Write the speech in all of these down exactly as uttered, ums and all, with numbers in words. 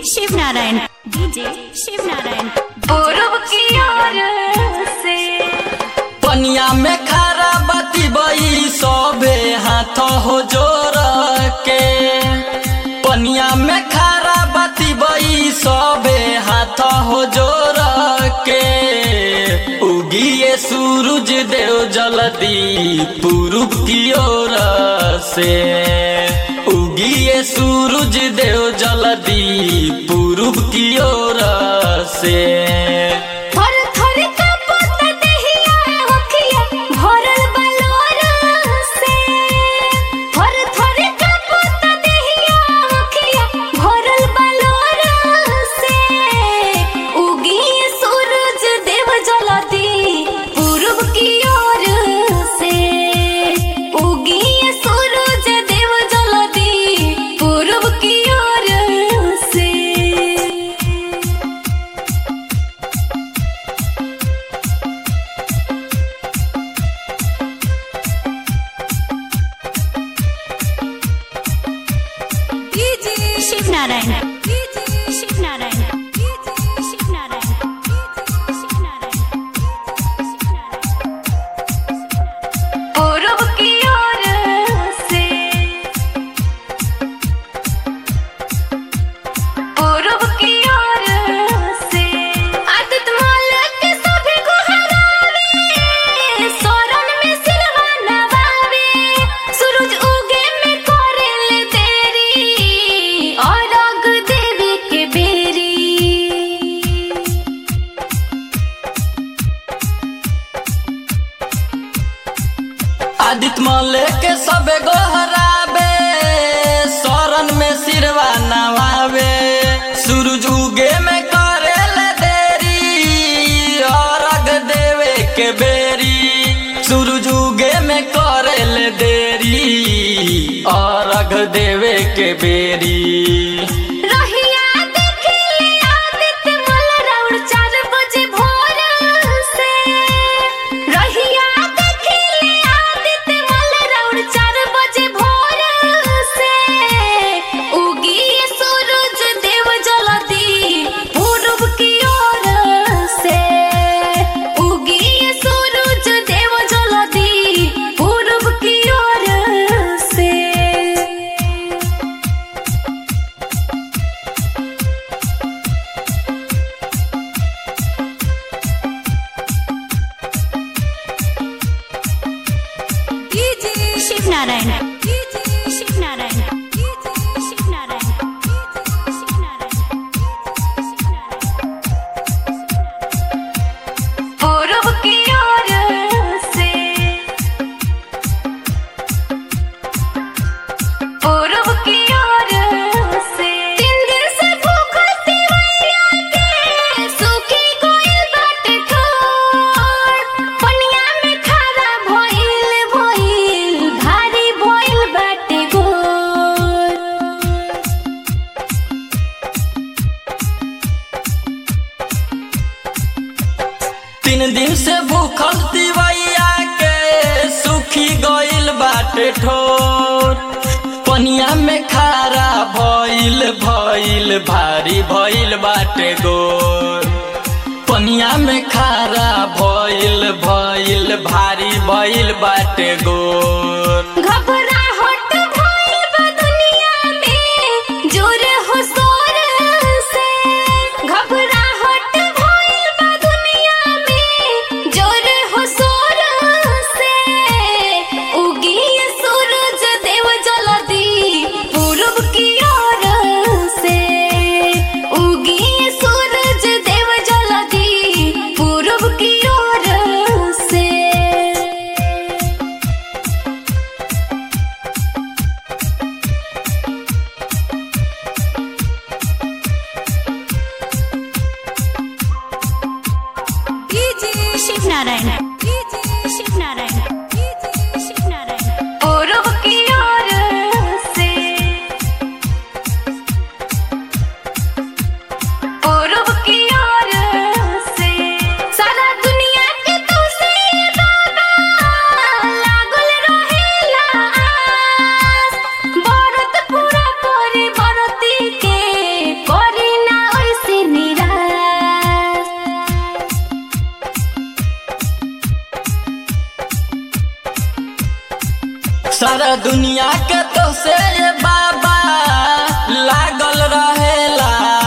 Shiv Narayan DJ Shiv Narayan पूरब की ओर से पनिया में खारा बाती बई सोबे हाथ हो जोर के पनिया में खारा बाती बई सोबे हाथ हो जोर के उगिए सूरज देव जल्दी पूरब की ओर से उगिए सूरज देव जल्दी पूरब की ओर से थर थर कांपत देहिया होखिया भरल बलोर से थर थर कांपत देहिया होखिया भरल बलोर से उगिए सूरज देव जल्दी पूरब की ओर से उगिए सूरज देव जल्दी पूरब की ओर से शिव नारायण शिव नारायण शिव नारायण शिव नारायण पूरब की ओर से पूरब की ओर से आदित माल के सभी को हरावे सोरन में सिलवा नवावे सूरज उगे में करेले देरी और अग देवी के बेरी आदित्य मल के सब गोहराबे शरण में सिरवा नवावे सूरज उगे में करेल देरी और अग देवे के बेरी सूरज उगे में करेल देरी और अग देवे के बेरी रहिया देखिले आदित्य मल राउर चार बजे भोर से रहिया देखिले आदित्य मल राउर चार बजे भोर से उगिए सूरज देव जल्दी पूरब की ओर से उगिए सूरज देव जल्दी पूरब की ओर से शिव नारायण शिव नारायण शिव नारायण शिव नारायण पूरब की ओर से पूरब की ओर से तीन दिन से भूखल तिवैया के सूखी गइल बाटे ठोर पनिया में खारा भइल भइल भारी भइल बाटे गोर तीन दिन से भूखल तिवैया के सूखी गइल बाटे ठोर पनिया में खारा भइल भइल भारी भइल बाटे गोर पनिया में खारा भइल भइल भारी भइल बाटे गोर घबराहट भइल बा दुनिया में जोर हो शोर से घबराहट भइल बा दुनिया में जोर हो शोर से उगिए सूरज देव जल्दी पूरब की ओर से उगिए सूरज देव जल्दी पूरब की ओर से शिव नारायण शिव नारायण शिव नारायण पूरब की ओर से पूरब की ओर से सारा दुनिया के तुसे बाबा लागल रहेला आस व्रत पूरा करी व्रती के करी सारा दुनिया के तो से ये बाबा लागल रहेला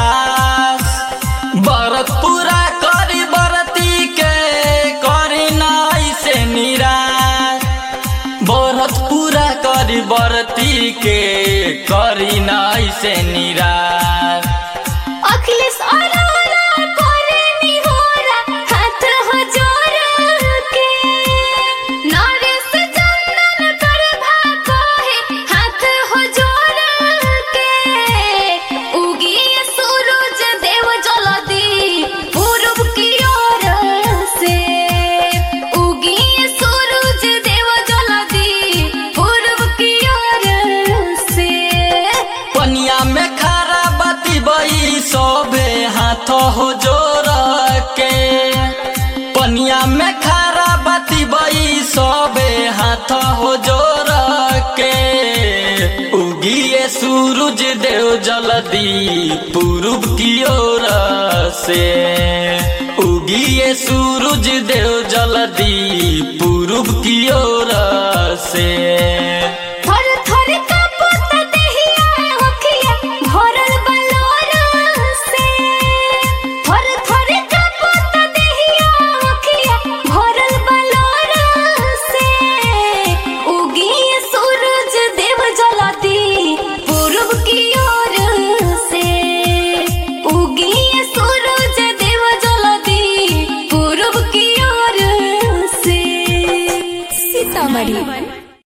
बरत पूरा करी बरती के करी नाई से निराश बरत पूरा करी बरती के करी नाई से निराश अखिलेश अरोरा करे निहोरा हाथ हो जोड़ के नरेश चंदन प्रभा कहे हाथ हो जोड़ के उगी सूरज देव जल्दी पूरब की ओर से उगी सूरज देव जल्दी पूरब की ओर से पनिया में खारा बाती बई सोबे हाथ हो जोर के पनिया में खारा बाती बई सोबे हाथ हो जोर के उगिए सूरज देव जल्दी पूरब की ओर से उगिए सूरज देव जल्दी पूरब की ओर से थर थर कांपत देहिया अखिया भरल बलोर से थर थर कांपत देहिया अखिया भरल बलोर से उगी सूरज देव जल्दी पूरब की ओर से उगी सूरज देव जल्दी पूरब की ओर से सीतामढ़ी।